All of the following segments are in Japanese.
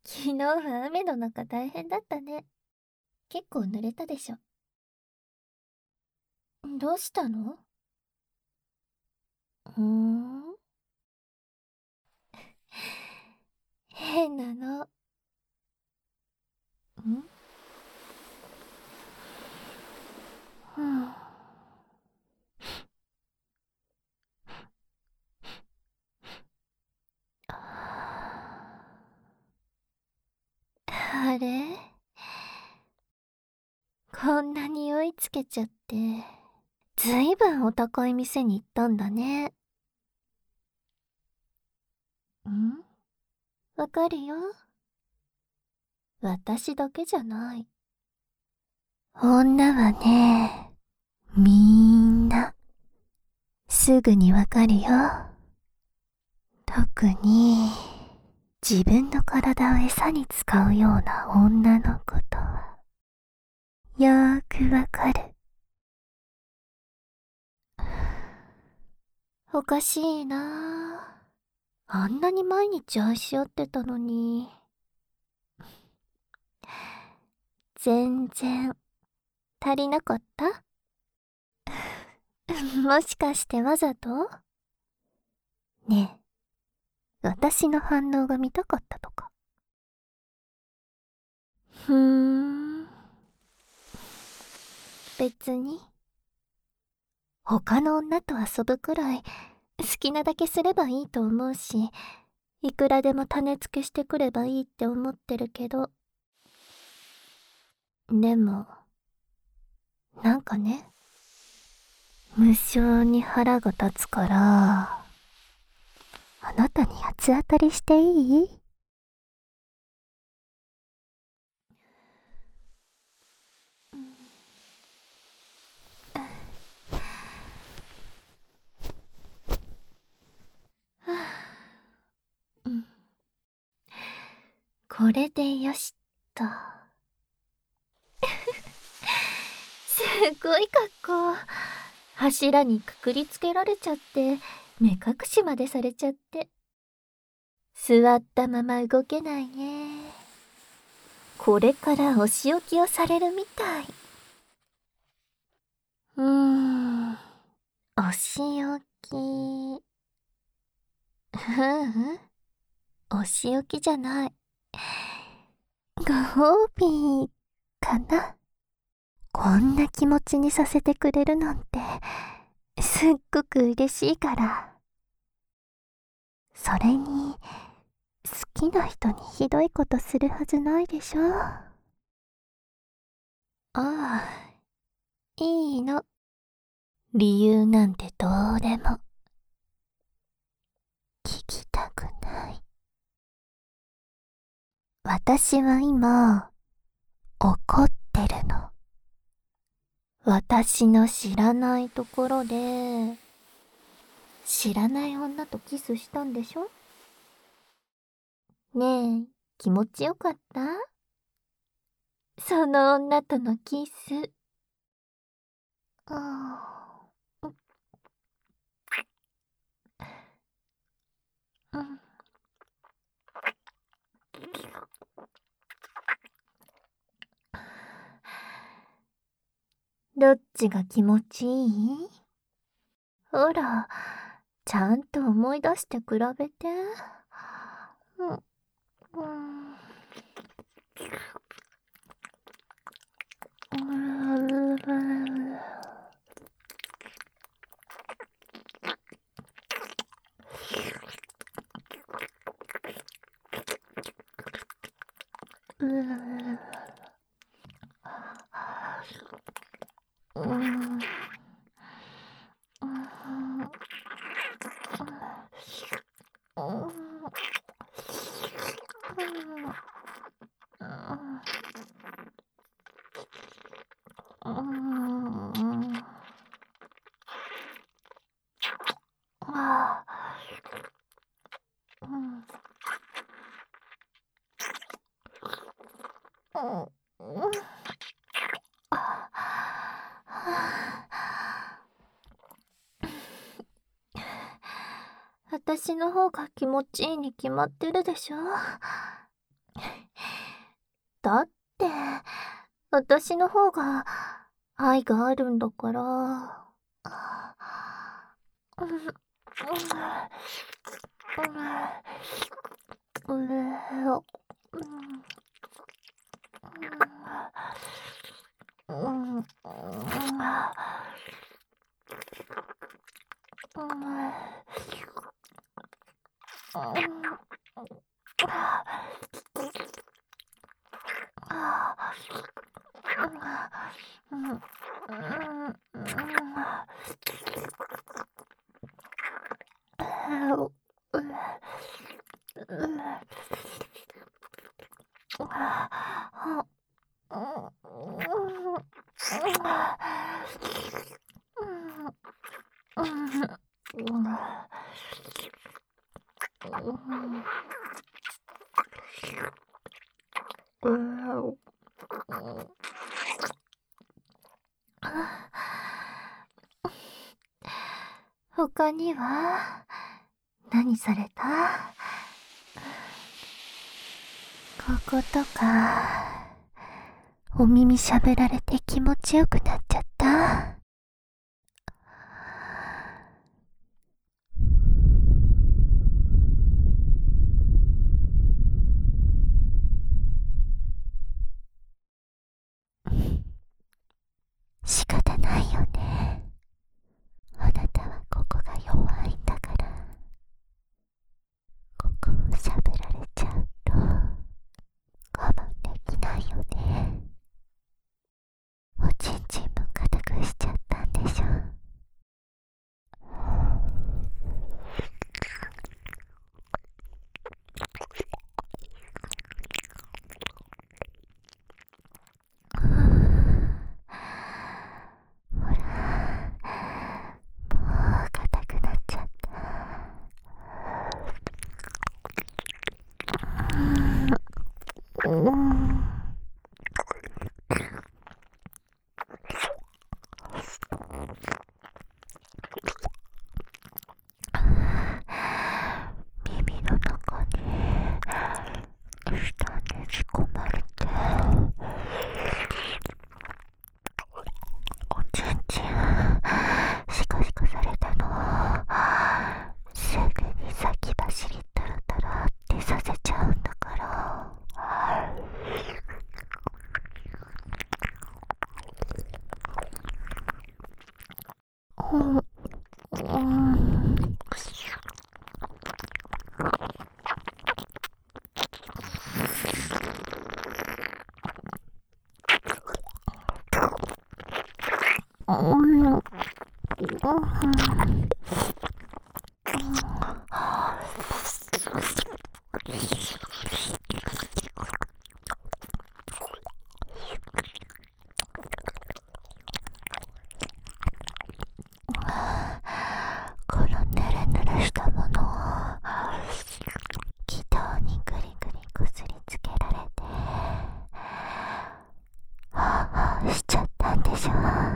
昨日は雨の中大変だったね。結構濡れたでしょ。どうしたの？変なの。うん。あれ、こんな匂いつけちゃって。ずいぶんお高い店に行ったんだね。わかるよ。私だけじゃない。女はね、みんな、すぐにわかるよ。特に、自分の体を餌に使うような女のことは、よーくわかる。おかしいなぁ。あんなに毎日愛し合ってたのに。全然、足りなかった？もしかしてわざと？ねえ、私の反応が見たかったとか。別に。他の女と遊ぶくらい、好きなだけすればいいと思うし、いくらでも種付けしてくればいいって思ってるけど。でも、なんかね、無性に腹が立つから、あなたに八つ当たりしていい？これでよしっと。すごい格好。柱にくくりつけられちゃって、目隠しまでされちゃって。座ったまま動けないね。これからお仕置きをされるみたい。お仕置き。お仕置きじゃない。ご褒美かな。こんな気持ちにさせてくれるなんて、すっごく嬉しいから。それに、好きな人にひどいことするはずないでしょ。ああ、いいの。理由なんてどうでも。聞きたくない。私は今、怒ってるの。私の知らないところで、知らない女とキスしたんでしょ？ねえ、気持ちよかった？その女とのキス。ああ、うん。どっちが気持ちいい？ほら、ちゃんと思い出して比べて。うん、うん、うん、うん、私の方が気持ちいいに決まってるでしょ。 だって、私の方が愛があるんだから。他には何された？こことかお耳しゃべられて気持ちよくなっちゃった？仕方ないよね。あなたはここが弱いんだから。ここをしゃべられちゃうと我慢できないよね。おちんちんも固くしちゃったんでしょ。ほら、もう硬くなっちゃった。耳の中に下ねじ込まれて、おちんちんシコシコされたの。すぐに先走りタラタラってさせちゃうんだから。このぬるぬるしたものを気道にグリグリこすりつけられて、しちゃったんでしょ。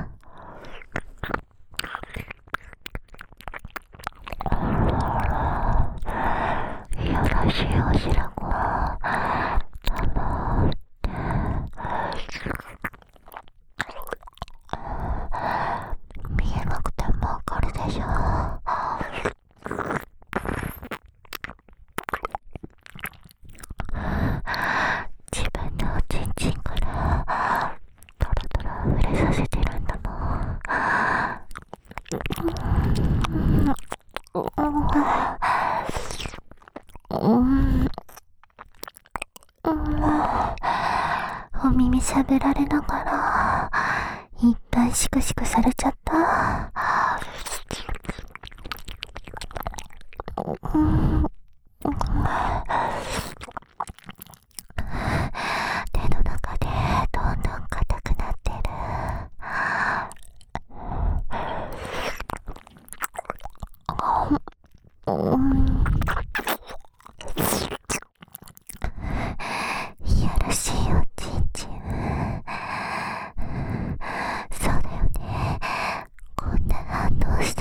よろしいおしらこ黙って見えなくてもわかるでしょ。自分のおちんちんからトロトロ触れさせてるんだもん。お耳しゃべられながらいっぱいシクシクされちゃった。手の中でどんどん硬くなってる。いやらしいおちんちん。そうだよね。こんな反応し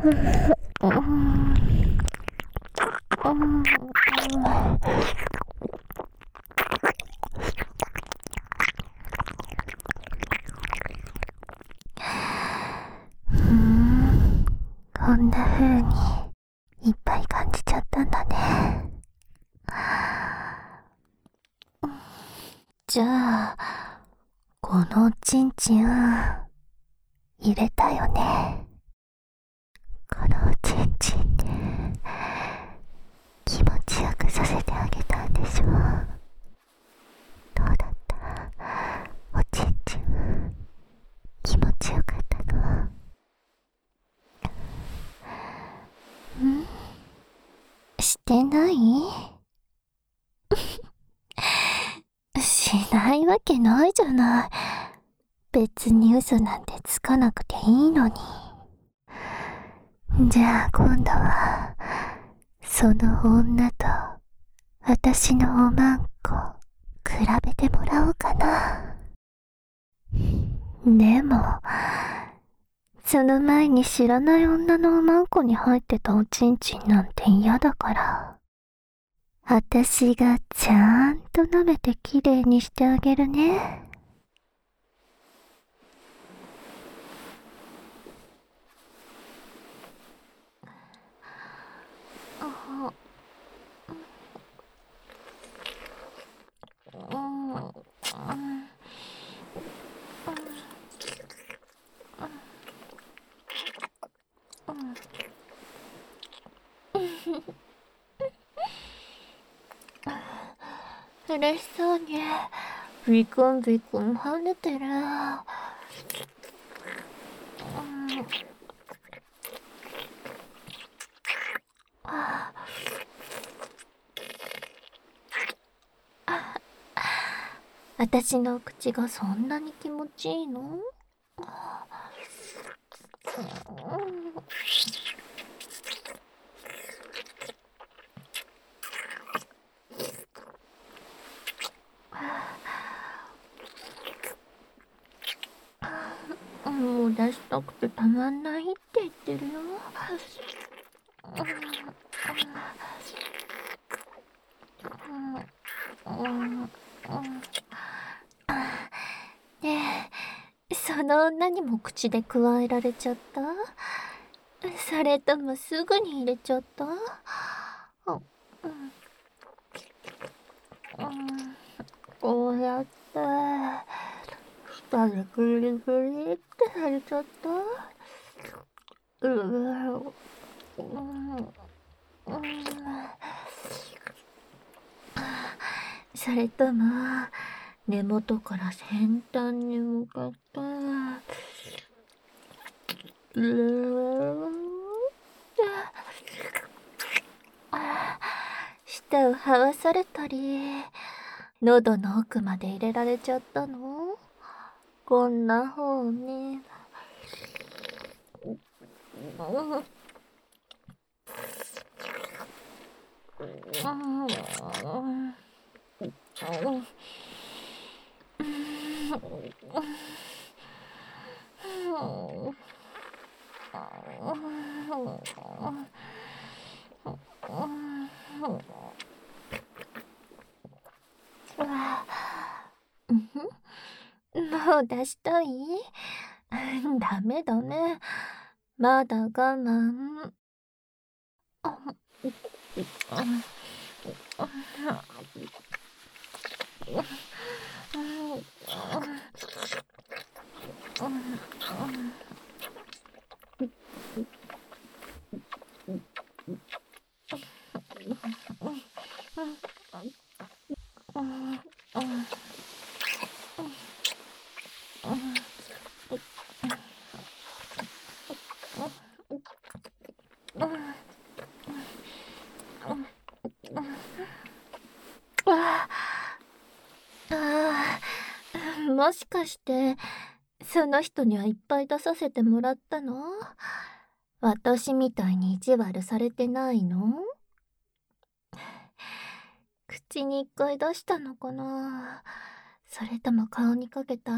こんな風にいっぱい感じちゃったんだね。じゃあ、このおちんちん入れたよね。このおちんちんで気持ちよくさせてあげたんでしょ。どうだった？おちんちん気持ちよかったの？してない？しないわけないじゃない。別に嘘なんてつかなくていいのに。じゃあ今度はその女と私のおまんこ比べてもらおうかな。でもその前に知らない女のおまんこに入ってたおちんちんなんて嫌だから、私がちゃんと舐めてきれいにしてあげるね。嬉しそうにビクンビクン跳ねてる。私の口がそんなに気持ちいいの？もう出したくてたまんないって言ってるよ。ねえ、その女にも口でくわえられちゃった？それともすぐに入れちゃった？こうやって舌でグリグリってされちゃった？それとも根元から先端に向かって舌を這わされたり、喉の奥まで入れられちゃったの？こんな方に。もう出したい？ダメダメ。まだ我慢。もしかしてその人にはいっぱい出させてもらったの？私みたいに意地悪されてないの？口に一回出したのかな？それとも顔にかけた？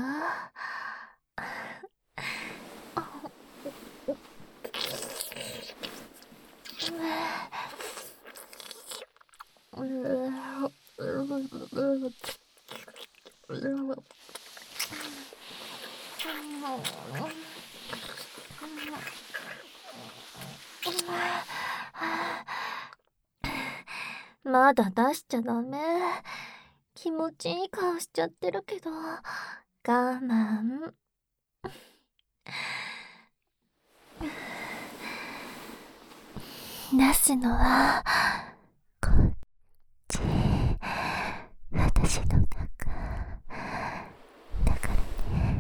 まだ出しちゃダメ。気持ちいい顔しちゃってるけど、我慢。出すのは、こっち。私の中。だからね。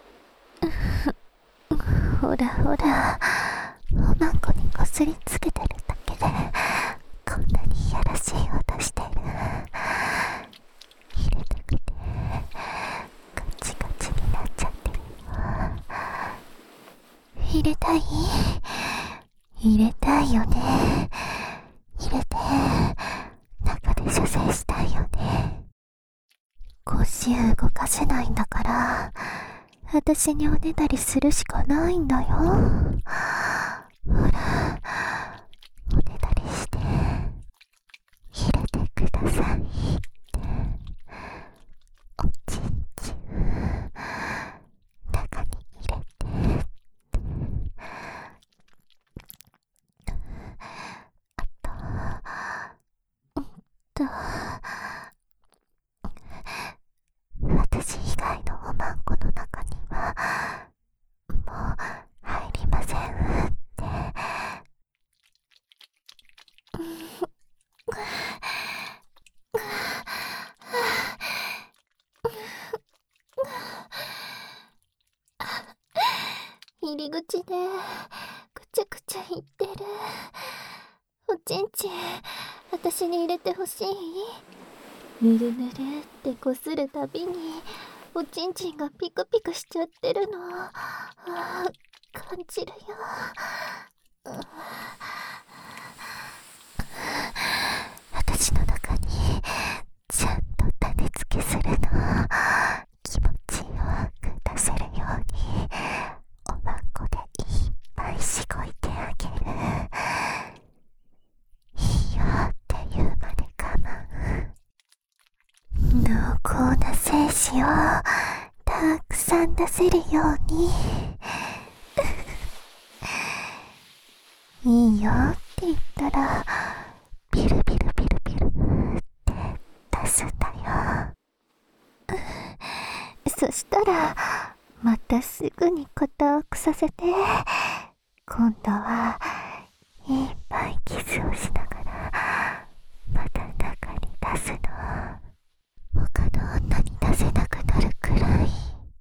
ほらほら、おまんこにこすりつけてるだけで、こんなにいやらしい音してる。入れたくてガチガチになっちゃってるよ。入れたい？入れたいよね。入れて中で射精したいよね。腰動かせないんだから、私におねだりするしかないんだよ。ほら、おねだりして入れてくださいって。おちんちん中に入れてって。私以外のおまんこの中にはもう入りませんって。入り口でくちゃくちゃ言ってる。おちんちん私に入れてほしい？ぬるぬるってこするたびにおちんちんがピクピクしちゃってるの。感じるよ。私の中にちゃんと種付けするの。気持ちよく出せるようにおまんこでいっぱいしごいてあげる。いいよって言うまで我慢。濃厚な精子をたくさん出せるようにいいよって言ったらビルビルビルビルって出すんだよ。そしたらまたすぐに肩をくさせて、今度はいっぱいキスをしながらまた中に出すの。他の女に出せなくなるくらいね。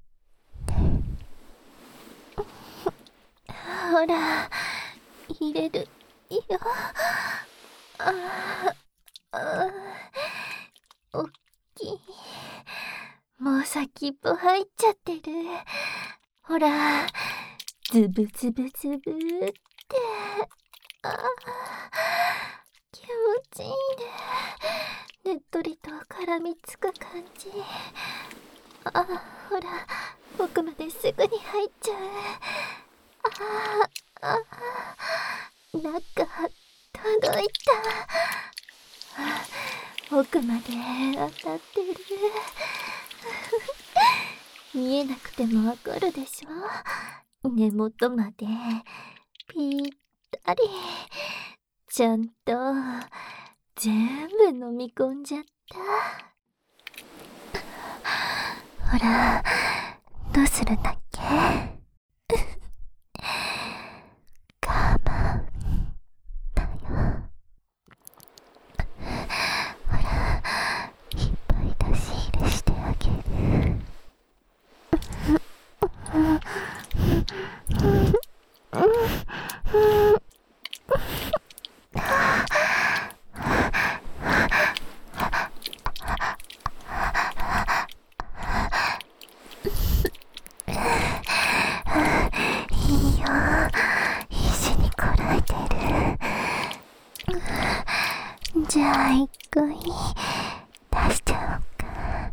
ほら入れるよ。おっきい。もう先っぽ入っちゃってる。ほらズブズブズブって。気持ちいいね。ねっとりと絡みつく感じ。ほら奥まですぐに入っちゃう。中届いた。奥まで当たってる。見えなくてもわかるでしょ。根元までぴったり。ちゃんと全部飲み込んじゃった。ほらどうするんだっけ？我慢だよ。ほらいっぱい出し入れしてあげる。いいよ、必死にこらえてる。じゃあ一回出しちゃおうか。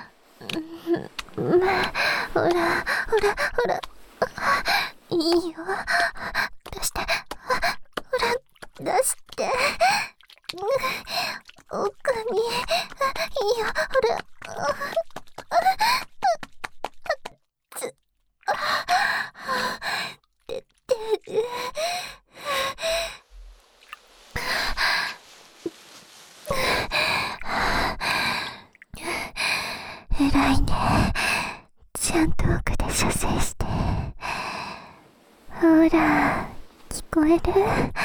ほらほらいいよ、出して。ほら出しちゃんと奥で射精して。ほら、聞こえる？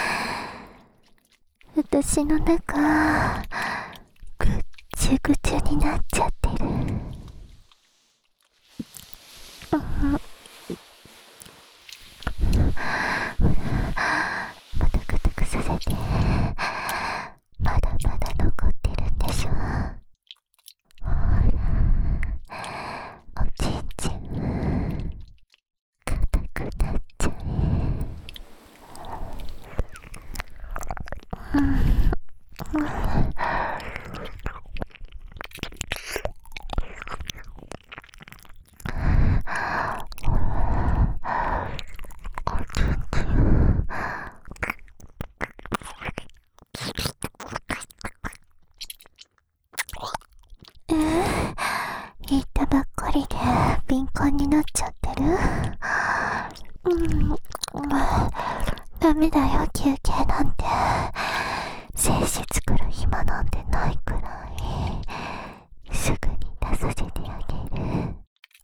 私の中、ぐっちゅぐちゅになっちゃってる。またくたくさせて、まだまだ残ってるんでしょ。ほら、おちんちん、硬くなっちゃえ。言ったばっかりで敏感になっちゃってる？ダメだよ、休憩なんて。精子作る暇なんてないくらい、すぐに出させてあげる。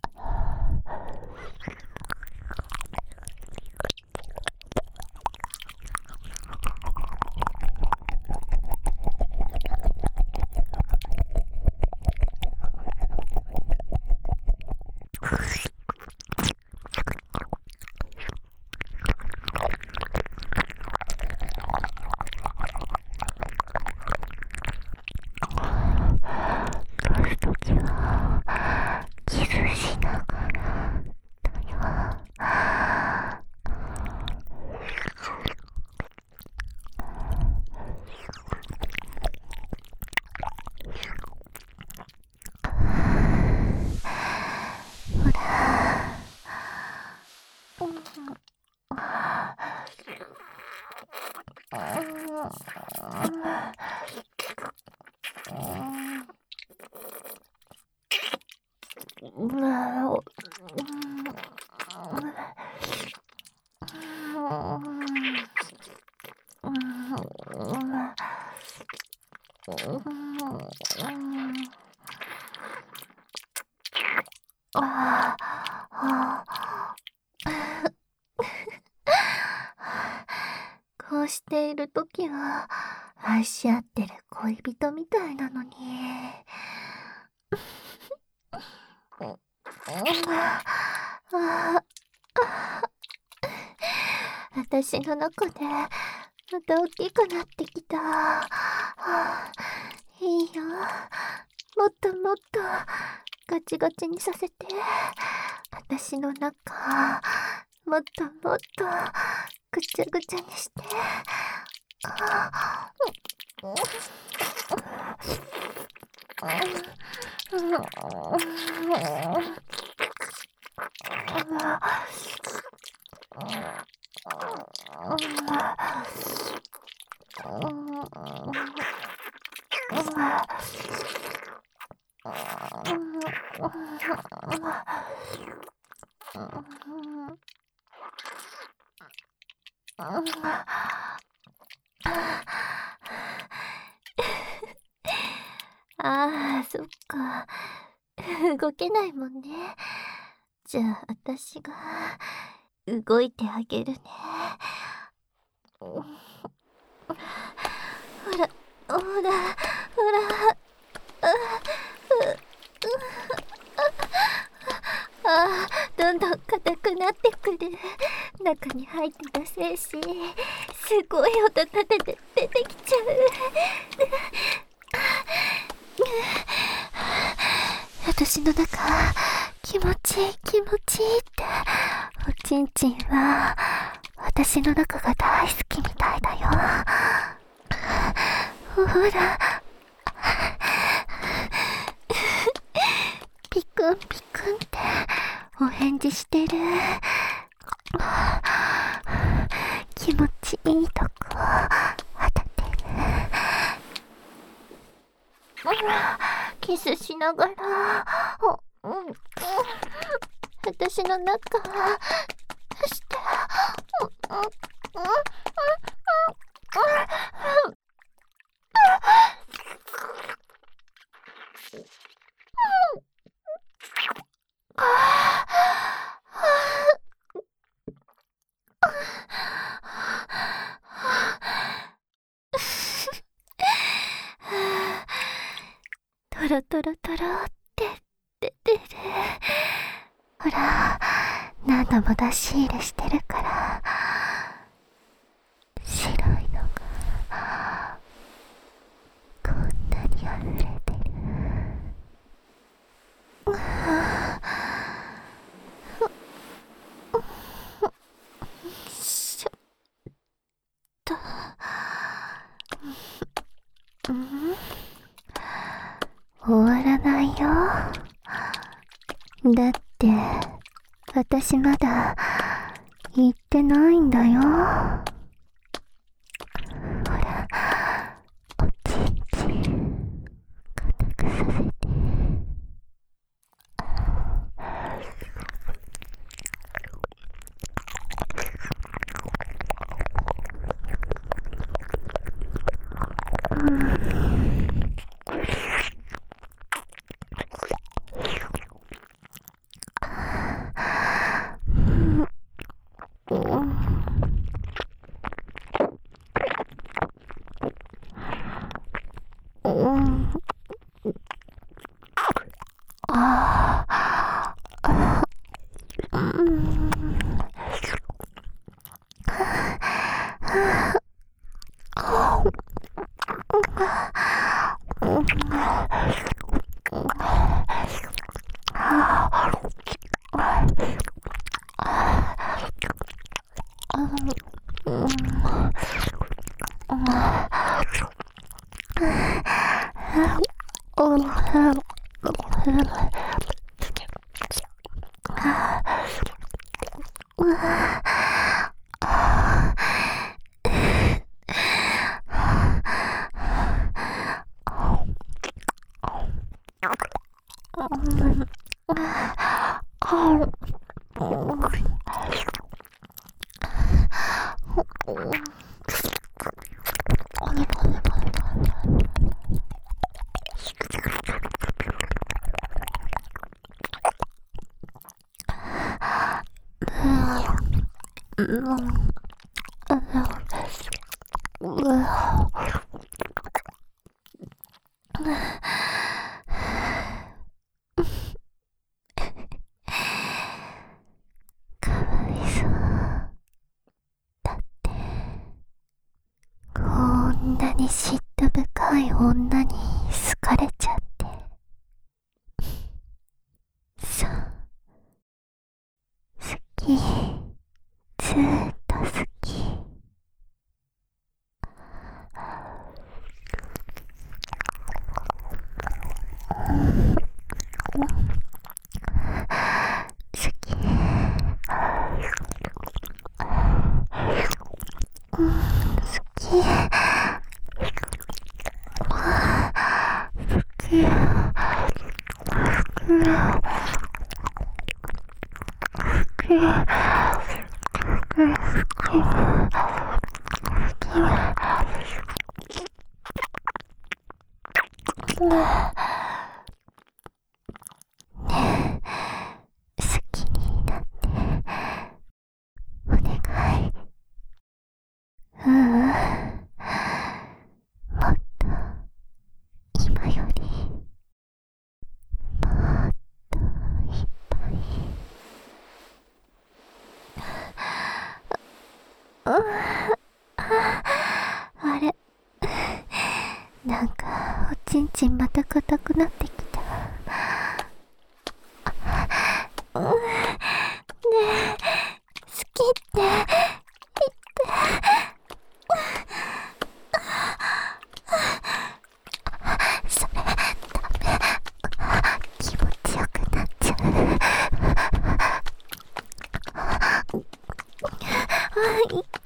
出すときはキスしながらだよ。ほら、こうしているときは愛し合ってる恋人みたいなのに。私の中でまた大きくなってきた。いいよ、もっともっとガチガチにさせて。私の中もっともっとぐちゃぐちゃにして。ああ、そっか。動けないもんね。じゃあ、私が動いてあげるね。ほら、ほら、ほら。どんどん硬くなってくる。中に入ってた精子、すごい音立てて出てきちゃう。私の中、気持ちいい気持ちいいって。おちんちんは私の中が大好きみたいだよ。ほら、ピクンピクンってお返事してる。気持ちいいとこ当たってる。キスしながら、私の中して。 ロトロトロって出てる。ほら、何度も出し入れしてるから、白いのがこんなに溢れてる。しょっと、終わらないよ。だって私まだ行ってないんだよ。ほら、おちんちん固くさせて。かわいそう。だってこんなに嫉妬深い女に好かれちゃって。そう、好き、ずーっと好き。好きになってお願い。もっと今よりもっといっぱい。あれ、なんかおちんちんまた硬くなってきた。ねえ、好きって言って。それダメ、気持ちよくなっちゃう。